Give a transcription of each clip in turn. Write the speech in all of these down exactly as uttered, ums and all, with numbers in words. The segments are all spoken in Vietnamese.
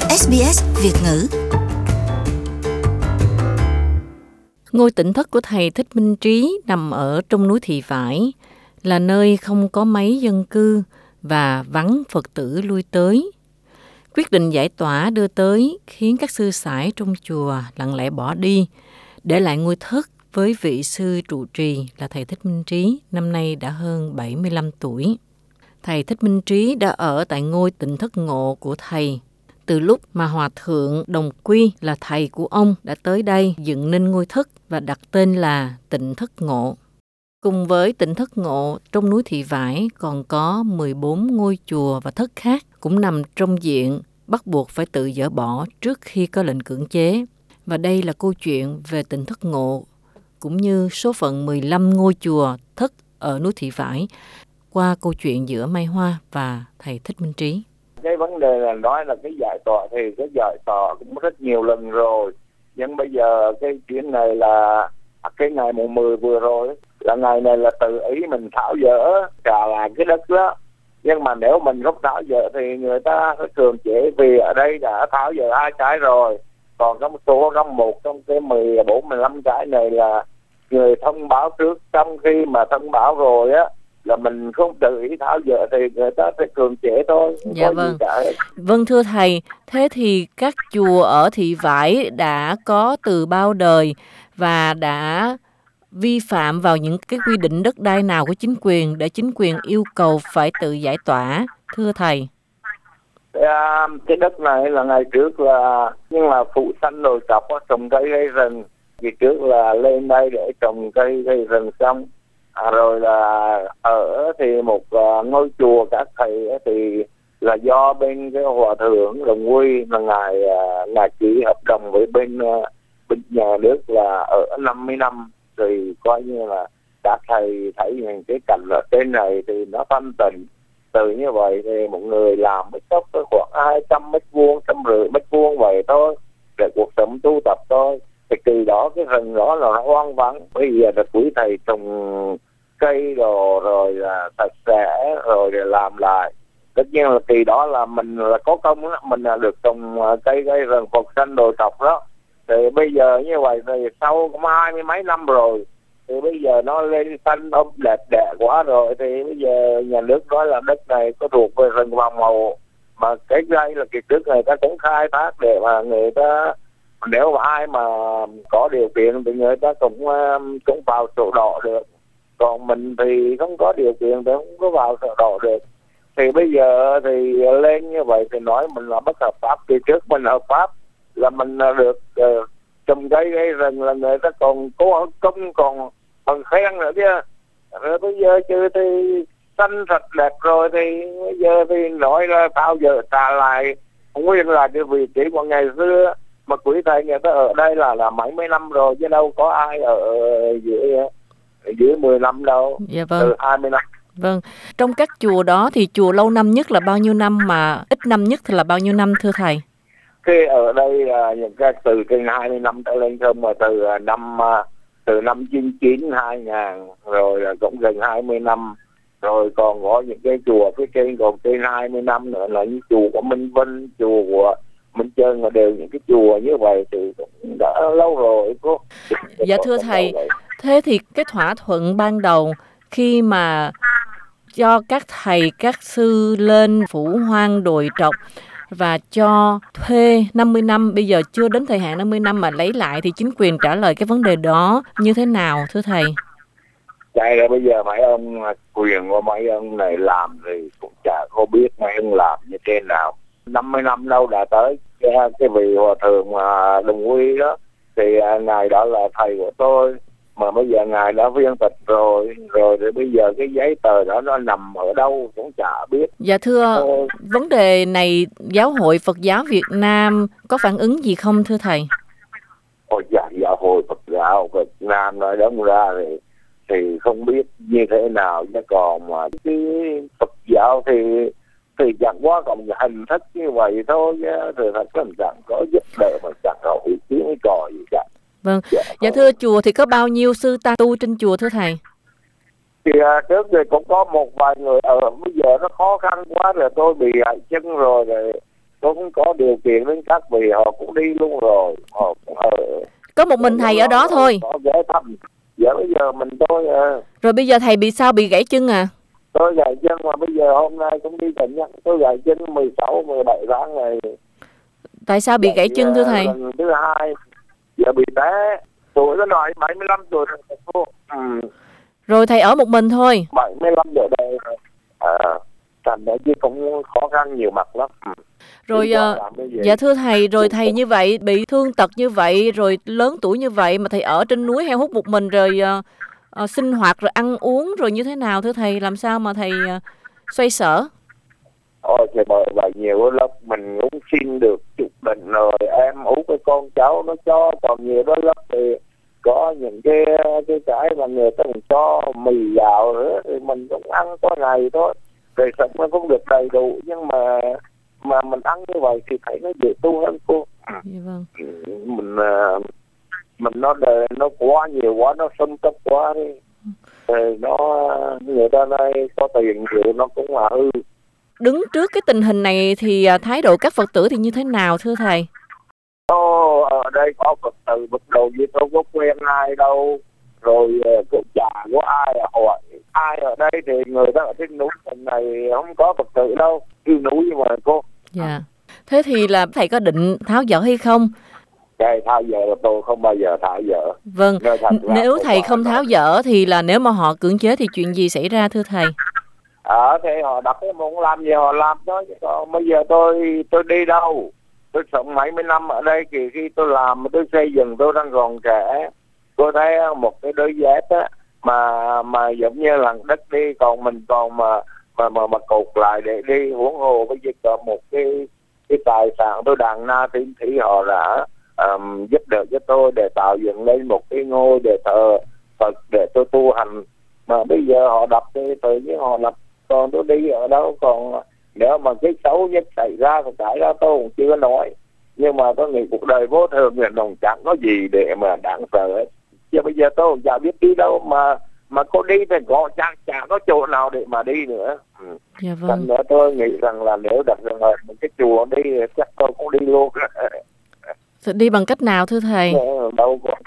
ét bê ét Việt ngữ. Ngôi tịnh thất của thầy Thích Minh Trí nằm ở trong núi Thị Vải, là nơi không có mấy dân cư và vắng Phật tử lui tới. Quyết định giải tỏa đưa tới khiến các sư sãi trong chùa lặng lẽ bỏ đi, để lại ngôi thất với vị sư trụ trì là thầy Thích Minh Trí, năm nay đã hơn bảy mươi lăm tuổi. Thầy Thích Minh Trí đã ở tại ngôi tịnh thất ngộ của thầy từ lúc mà Hòa Thượng Đồng Quy là thầy của ông đã tới đây dựng nên ngôi thất và đặt tên là Tịnh Thất Ngộ. Cùng với Tịnh Thất Ngộ, trong núi Thị Vải còn có mười bốn ngôi chùa và thất khác cũng nằm trong diện bắt buộc phải tự dỡ bỏ trước khi có lệnh cưỡng chế. Và đây là câu chuyện về Tịnh Thất Ngộ, cũng như số phận mười lăm ngôi chùa thất ở núi Thị Vải, qua câu chuyện giữa Mai Hoa và thầy Thích Minh Trí. Cái vấn đề là nói là cái giải tỏa thì cái giải tỏa cũng rất nhiều lần rồi. Nhưng bây giờ cái chuyện này là cái ngày mùng mười vừa rồi, là ngày này là tự ý mình tháo dỡ trả lại cái đất đó. Nhưng mà nếu mình không tháo dỡ thì người ta sẽ cường chế, vì ở đây đã tháo dỡ hai cái rồi. Còn có một số trong một trong cái mười bốn mười lăm cái này là người thông báo trước, trong khi mà thông báo rồi á là mình không tự ý tháo dỡ thì người ta sẽ cường chế thôi. Dạ vâng. Vâng thưa thầy, thế thì các chùa ở Thị Vải đã có từ bao đời và đã vi phạm vào những cái quy định đất đai nào của chính quyền để chính quyền yêu cầu phải tự giải tỏa, thưa thầy? À, cái đất này là ngày trước là nhưng mà phụ xanh đồi cọc trồng cây gây rừng, vì trước là lên đây để trồng cây gây rừng xong. À, rồi là ở thì một uh, ngôi chùa các thầy thì là do bên cái Hòa Thượng Đồng Quy là ngài uh, ngài ký hợp đồng với bên uh, bên nhà nước là ở năm mươi năm, thì coi như là các thầy thấy những cái cảnh ở trên này thì nó thanh tịnh. Từ như vậy thì một người làm mấy tóc khoảng hai trăm mét vuông, trăm rưỡi mét vuông vậy thôi, để cuộc sống tu tập thôi. Thì từ đó cái rừng đó là nó hoang vắng. Bây giờ là quý thầy trồng cây đồ rồi là sạch sẽ rồi để làm lại. Tất nhiên là kỳ đó là mình là có công đó, mình là được trồng cây cây rừng Phật xanh đồi cọc đó. Thì bây giờ như vậy thì sau cũng hai mươi mấy năm rồi, thì bây giờ nó lên xanh ôm đẹp đẽ quá rồi, thì bây giờ nhà nước nói là đất này có thuộc về rừng phòng hộ, mà cái đây là kỳ trước người ta cũng khai thác để mà người ta, nếu mà ai mà có điều kiện thì người ta cũng cũng vào sổ đỏ được, còn mình thì không có điều kiện thì không có vào sổ đỏ được. Thì bây giờ thì lên như vậy thì nói mình là bất hợp pháp. Kỳ trước mình hợp pháp là mình được uh, trồng cây gây rừng, là người ta còn cố công còn còn khen nữa chứ. Rồi bây giờ chứ thì xanh sạch đẹp rồi, thì bây giờ thì nói là tao giờ trả lại nguyên là cái vị trí của ngày xưa. Mà quý thầy người ta ở đây là là mấy mươi năm rồi, chứ đâu có ai ở dưới dưới mười năm đâu. Dạ vâng. Từ hai mươi năm. Vâng. Trong các chùa đó thì chùa lâu năm nhất là bao nhiêu năm, mà ít năm nhất thì là bao nhiêu năm thưa thầy? Cái ở đây là những cái từ trên hai mươi năm trở lên không, mà từ năm từ năm chín chín hai nghìn rồi là cũng gần hai mươi năm. Rồi còn có những cái chùa phía trên còn trên hai mươi năm nữa, là những chùa của Minh Vinh, chùa của Minh Trân, là đều những cái chùa như vậy thì cũng đã lâu rồi. Có dạ thưa thầy, thế thì cái thỏa thuận ban đầu khi mà cho các thầy, các sư lên phủ hoang đồi trọc và cho thuê năm mươi năm, bây giờ chưa đến thời hạn năm mươi năm mà lấy lại, thì chính quyền trả lời cái vấn đề đó như thế nào thưa thầy? Đây là bây giờ mấy ông quyền của mấy ông này làm thì cũng chả có biết mấy ông làm như thế nào. năm mươi năm đâu đã tới. Cái, cái vị Hòa Thượng Đồng Quy đó thì ngài đó là thầy của tôi, mà bây giờ ngài đã viên tịch rồi, rồi thì bây giờ cái giấy tờ đó nó nằm ở đâu cũng chả biết. Dạ thưa, Ồ. vấn đề này Giáo hội Phật giáo Việt Nam có phản ứng gì không thưa thầy? Ôi dạ, Giáo hội Phật giáo Việt Nam nói đóng ra thì thì không biết như thế nào, chứ còn mà cái Phật giáo thì thì chẳng qua còn hình thức như vậy thôi, thì thật là chẳng có giúp đỡ mà chẳng có ý kiến cái trò gì cả. Vâng, dạ, dạ thưa chùa thì có bao nhiêu sư ta tu trên chùa thưa thầy? Thì à, trước thì cũng có một vài người ở, bây giờ nó khó khăn quá rồi, tôi bị hại chân rồi, rồi tôi không có điều kiện đến các vị, họ cũng đi luôn rồi, họ cũng ở. Có một mình thầy ở đó thôi. Có ghé thăm. Giờ bây giờ mình tôi à. Rồi bây giờ thầy bị sao, bị gãy chân à? Tôi gãy chân mà bây giờ hôm nay cũng đi bệnh nhân, tôi gãy chân mười sáu, mười bảy tháng này. Tại sao bị gãy chân thưa thầy? Lần thứ hai, giờ bị té, tuổi nó nói bảy mươi lăm tuổi rồi cô. Ừ. Rồi thầy ở một mình thôi? bảy mươi lăm giờ đây, à, thành ra chứ cũng khó khăn nhiều mặt lắm. Ừ. Rồi, dạ thưa thầy, rồi thầy như vậy, bị thương tật như vậy, rồi lớn tuổi như vậy mà thầy ở trên núi heo hút một mình, rồi uh, uh, sinh hoạt, rồi ăn uống, rồi như thế nào thưa thầy? Làm sao mà thầy uh, xoay sở? Ôi trời ơi, và nhiều lớp mình cũng xin được chụp bệnh rồi, em út cái con cháu nó cho, còn nhiều đó lớp thì có những cái cái cái mà người ta cũng cho mì gạo nữa, thì mình cũng ăn có ngày thôi, đời sống nó cũng được đầy đủ, nhưng mà mà mình ăn như vậy thì thấy nó dễ tu hơn cô. Dạ vâng. Mình mình nó đời nó quá nhiều quá, nó xâm cấp quá đi, thì nó người ta đây có tiền nhiều nó cũng là hư. Đứng trước cái tình hình này thì thái độ các Phật tử thì như thế nào thưa thầy? Ô, ở đây có Phật tử bắt đầu với tôi có quen ai đâu, rồi cũng chả có ai hỏi ai ở đây, thì người ta ở trên núi này không có Phật tử đâu, trên núi mà cô. Dạ. Thế thì là thầy có định tháo dỡ hay không? Cái tháo dỡ tôi không bao giờ tháo dỡ. Vâng, nếu thầy không tháo dỡ thì là nếu mà họ cưỡng chế thì chuyện gì xảy ra thưa thầy? Ờ, thì họ đặt cái muốn làm gì họ làm đó, chứ còn bây giờ tôi tôi đi đâu? Tôi sống mấy mươi năm ở đây, kỳ khi tôi làm, tôi xây dựng, tôi đang còn trẻ. Tôi thấy một cái đôi dép á, mà mà giống như là đất đi, còn mình còn mà mà mà, mà cột lại để đi, huống hồ bây giờ có một cái cái tài sản tôi đàn na tín thị họ đã um, giúp đỡ cho tôi để tạo dựng lên một cái ngôi để thờ Phật, để tôi tu hành, mà bây giờ họ đập thì tự nhiên họ đập, còn tôi đi ở đâu. Còn nếu mà cái xấu nhất xảy ra thì cái đó tôi cũng chưa nói, nhưng mà tôi nghĩ cuộc đời vô thường thì đồng chẳng có gì để mà đáng sợ hết. Chứ bây giờ tôi cũng chả biết đi đâu, mà mà có đi thì có chẳng chả có chỗ nào để mà đi nữa. Ừ. Dạ vâng. Thành nữa tôi nghĩ rằng là nếu đặt rằng là một cái chùa đi chắc tôi cũng đi luôn. Đi bằng cách nào thưa thầy? Đâu có.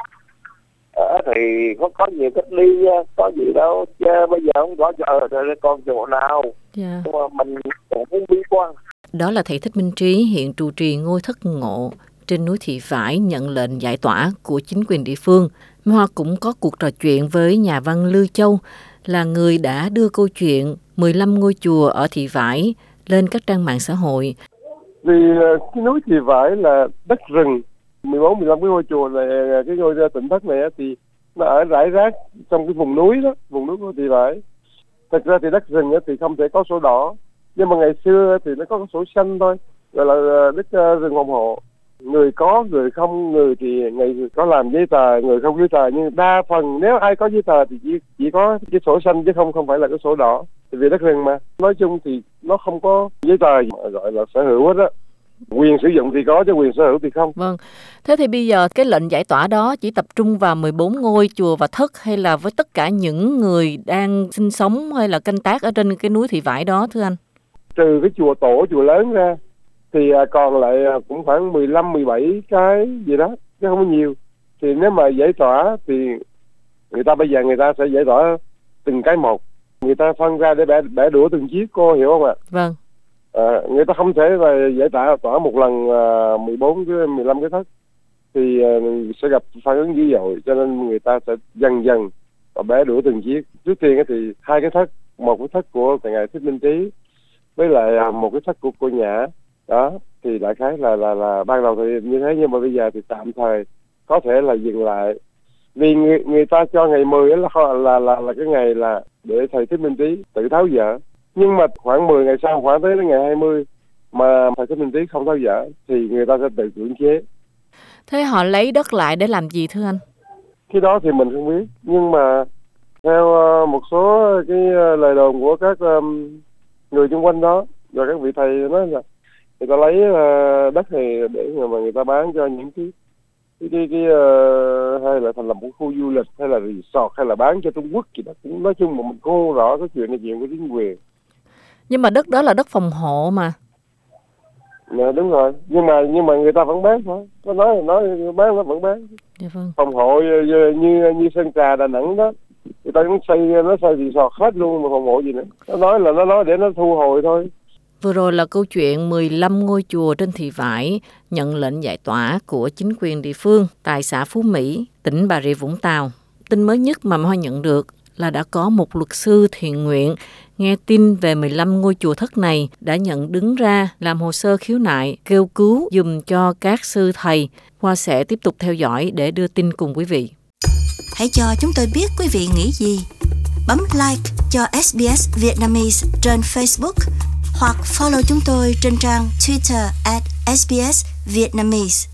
Ờ, thì có có nhiều cách ly, có gì đâu, chứ bây giờ không có ở đây con chỗ nào. Dạ. Nhưng mà mình cũng không bi quan. Đó là thầy Thích Minh Trí, hiện trụ trì ngôi Thất Ngộ trên núi Thị Vải, nhận lệnh giải tỏa của chính quyền địa phương. Hoa cũng có cuộc trò chuyện với nhà văn Lưu Châu, là người đã đưa câu chuyện mười lăm ngôi chùa ở Thị Vải lên các trang mạng xã hội. Vì cái núi Thị Vải là đất rừng, mười bốn mười lăm cái ngôi chùa này, cái ngôi Tỉnh Thất này thì nó ở rải rác trong cái vùng núi đó, vùng núi của Thị Vải. Thực ra thì đất rừng thì không thể có sổ đỏ, nhưng mà ngày xưa thì nó có sổ xanh thôi, gọi là đất rừng phòng hộ. Người có, người không, người thì ngày có làm giấy tờ, người không giấy tờ, nhưng đa phần nếu ai có giấy tờ thì chỉ chỉ có cái sổ xanh chứ không không phải là cái sổ đỏ. Vì đất rừng mà, nói chung thì nó không có giấy tờ gọi là sở hữu hết á. Quyền sử dụng thì có chứ quyền sở hữu thì không. Vâng. Thế thì bây giờ cái lệnh giải tỏa đó chỉ tập trung vào mười bốn ngôi chùa và thất, hay là với tất cả những người đang sinh sống hay là canh tác ở trên cái núi Thị Vải đó thưa anh? Trừ cái chùa tổ, chùa lớn ra thì còn lại cũng khoảng mười lăm, mười bảy cái gì đó, chứ không có nhiều. Thì nếu mà giải tỏa thì người ta bây giờ người ta sẽ giải tỏa từng cái một. Người ta phân ra để bẻ, bẻ đũa từng chiếc, cô hiểu không ạ? Vâng. À, người ta không thể là giải tỏa tỏa một lần uh, mười bốn cái mười lăm cái thất thì uh, sẽ gặp phản ứng dữ dội, cho nên người ta sẽ dần dần và bẻ đũa từng chiếc. Trước tiên thì hai cái thất, một cái thất của ngài Thích Minh Trí với lại uh, một cái thất của cô Nhã đó, thì đại khái là là là ban đầu thì như thế, nhưng mà bây giờ thì tạm thời có thể là dừng lại, vì người, người ta cho ngày mười là là là là cái ngày là để thầy Thích Minh Trí tự tháo dỡ. Nhưng mà khoảng mười ngày sau, khoảng tới ngày hai mươi mà thầy Thích Minh Trí không tháo dỡ thì người ta sẽ tự cưỡng chế. Thế họ lấy đất lại để làm gì thưa anh? Cái đó thì mình không biết, nhưng mà theo một số cái lời đồn của các um, người xung quanh đó và các vị thầy nói là người ta lấy uh, đất này để mà người ta bán cho những cái cái cái, cái uh, hay là thành lập một khu du lịch, hay là resort, hay là bán cho Trung Quốc gì đó. Cũng nói chung mà mình không rõ cái chuyện này, chuyện của chính quyền. Nhưng mà đất đó là đất phòng hộ mà. Dạ, đúng rồi, nhưng mà nhưng mà người ta vẫn bán thôi, có nói là nói bán nó vẫn bán. Dạ vâng. Phòng hộ như như, như Sơn Trà, Đà Nẵng đó, người ta cũng xây, nó xây resort hết luôn mà phòng hộ gì nữa. Nó nói là nó nói để nó thu hồi thôi. Vừa rồi là câu chuyện mười lăm ngôi chùa trên Thị Vải nhận lệnh giải tỏa của chính quyền địa phương tại xã Phú Mỹ, tỉnh Bà Rịa Vũng Tàu. Tin mới nhất mà Hoa nhận được là đã có một luật sư thiện nguyện nghe tin về mười lăm ngôi chùa thất này đã nhận đứng ra làm hồ sơ khiếu nại, kêu cứu dùm cho các sư thầy. Hoa sẽ tiếp tục theo dõi để đưa tin cùng quý vị. Hãy cho chúng tôi biết quý vị nghĩ gì. Bấm like cho ét bê ét Vietnamese trên Facebook hoặc follow chúng tôi trên trang Twitter at ét bê ét Vietnamese.